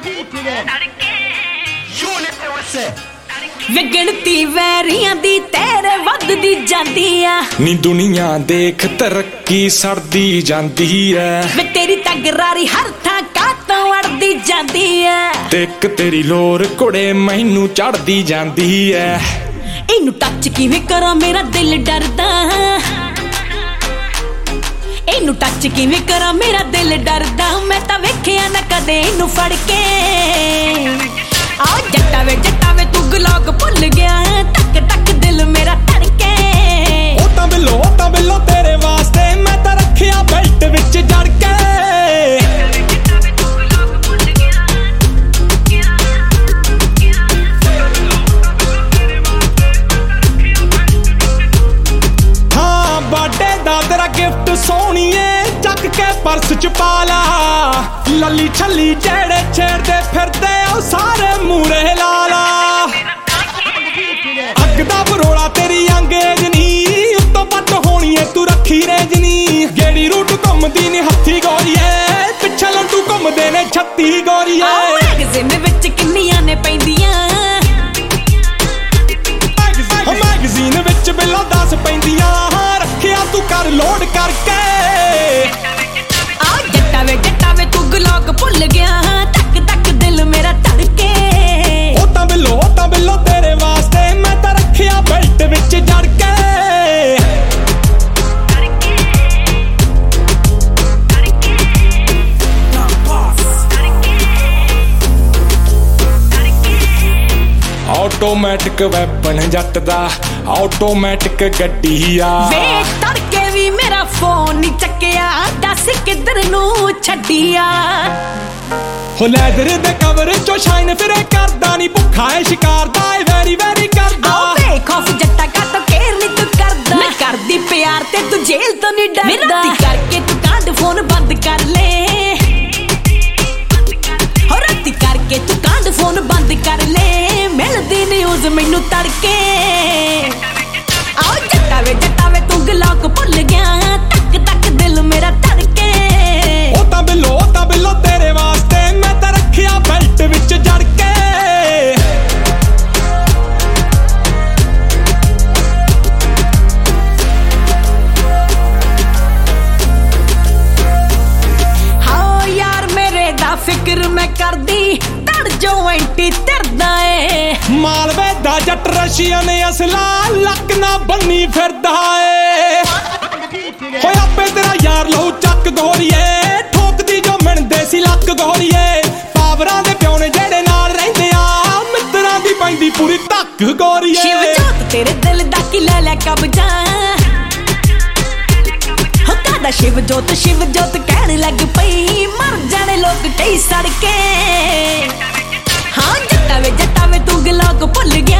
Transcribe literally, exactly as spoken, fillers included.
वे गिनती वैरियां दी तेरे वधदी जांदी आ नी दुनिया देख तरक्की सड़दी जांदी है वे तेरी तगरारी हर थां कातों अड़दी जांदी है ते इक तेरी लोर कुड़े मैनू चढ़दी जांदी है इनू टच किवें करा मेरा दिल डरदा इनू टच किवें करा मेरा दिल डरदा मैं तां वेखिया ना कदे इनू फड़ के आ जट्टा वे जट्टा वे तू गलाग भुल गया टक टक दिल मेरा धड़के ओ तां बिल्लो ओ तां बिल्लो तेरे वास्ते मैं तां रखिया बेल्ट विच जड़ के हाँ बर्थडे दा तेरा गिफ्ट सोहणीए चक के पर्स च पा ला लली छली जेड़े छेड़दे फिरदे ओ सारे मूरे ला ला अग दा बरोड़ा तेरी अंगेज नी उत्तों पट होनी है तू रखी रेजनी गेड़ी रूट घुमदी नी हत्थी गोरीए पिछे लड्डू घुमदे ने छत्ती गोरीए मैगज़ीन विच किन्नियां ने पैंदियां मैगज़ीन विच बिल्लो दस पैंदियां रखिया तू कर लोड करके आ जट्टा वे जट्टा वे तू गलाग भुल गया टक टक दिल मेरा धड़के ओ तां बिल्लो ओ तां बिल्लो तेरे वास्ते मैं तां रखिया बेल्ट विच जड़ के ऑटोमैटिक वैपन जट दा ऑटोमैटिक गड्डी आ वे तड़के भी मेरा फोन नहीं चक्किया दस किधर नू छड्डिया हो लैदर दे कवर चो शाइन फिरे करदा नी भुखा है शिकार दा वेरी वेरी करदा आओ बेखौफ जट्टा का तो केयर नहीं तू करदा मैं करदी प्यार ते तू जेल तो नहीं डरदा मेरा ती करके तू कांड फोन बंद कर ले हो राती करके तू कांड फोन बंद कर ले मिलदी न्यूज़ मैनू तड़के आओ जट्टा वे जट्टा वे तू गलाक भुल गया टक टक दिल मेरा धड़के ओ तां बिल्लो ओ तां बिल्लो तेरे वास्ते मैं तां रखिया बेल्ट विच जड़ के हाँ यार मेरे दा फिक्र मैं करदी तड़ जो एंटी तरदा ए मालवे दा जट रशियन असला लक ना बन्नी फिरदा ए होए आपे तेरा यार लहू चक गोरीए ठोकदी जो मिणदे सी लक गोरीए पावरां दे प्यो ने जेड़े नाल रहिंदे आ मित्तरां दी पैंदी पूरी धक गोरीए शिव जोत तेरे दिल दा की ले ले कब्जा हो कादा शिव जोत शिव जोत कहण लग पई मर जाने लोग कई सड़के हाँ जट्टा वे जट्टा वे तू गलाक भुल